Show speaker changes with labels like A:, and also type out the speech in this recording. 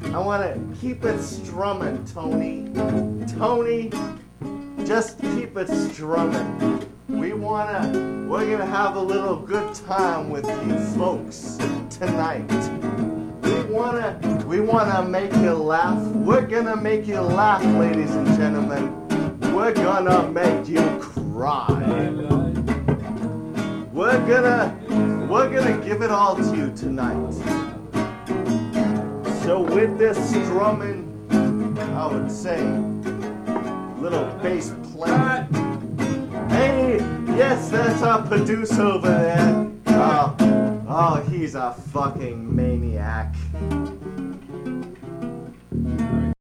A: I want to keep it strumming, Tony. Tony, just keep it strumming. We're gonna have a little good time with you folks tonight. We wanna make you laugh. We're gonna make you laugh, ladies and gentlemen. We're gonna make you cry. We're gonna give it all to you tonight. So with this strumming, I would say, little bass playing. Hey, yes, that's our producer over there. Oh, he's a fucking maniac.